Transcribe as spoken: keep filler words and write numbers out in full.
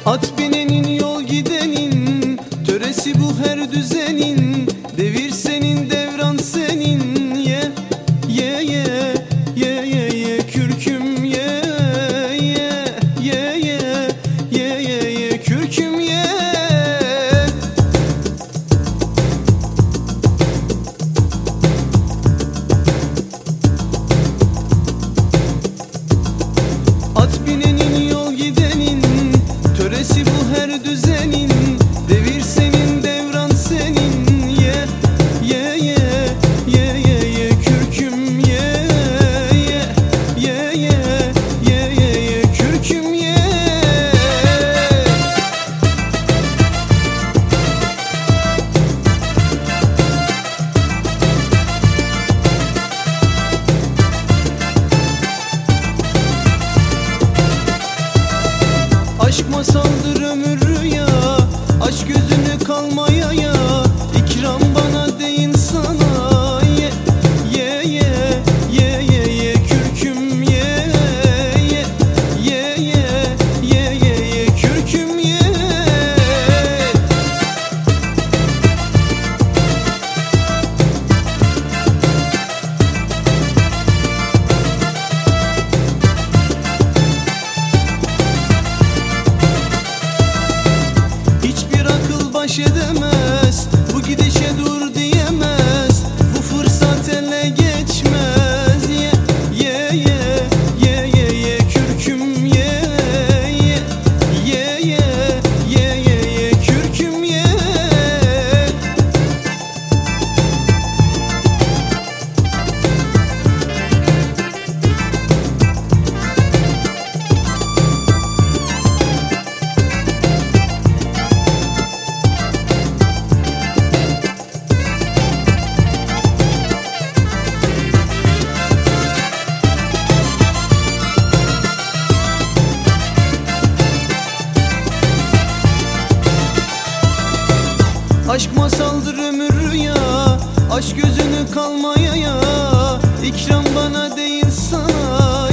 At binenin yol gidenin, töresi bu her düzenin. Devir senin devran senin, ye ye ye ye ye ye kürküm ye ye ye ye ye ye ye kürküm ye. At binenin yol gidenin, töresi bu her düzenin. Devir senin devran senin, ye ye ye ye ye ye kürküm ye ye ye ye ye ye ye kürküm ye. Aşk masaldır ömür rüya, aç gözünü kalmaya ya. İkram bana deyin sana, ye ye ye ye ye ye kürküm ye ye ye ye ye ye ye kürküm ye. Hiçbir akıl baş edemez, bu gidişe dur diyemez. Bu fırsat ele geçmez, ye ye ye ye ye ye kürküm ye ye ye ye ye ye ye kürküm ye. Aşk masaldır ömür rüya, aç gözünü kalmaya ya. İkram bana değil sana,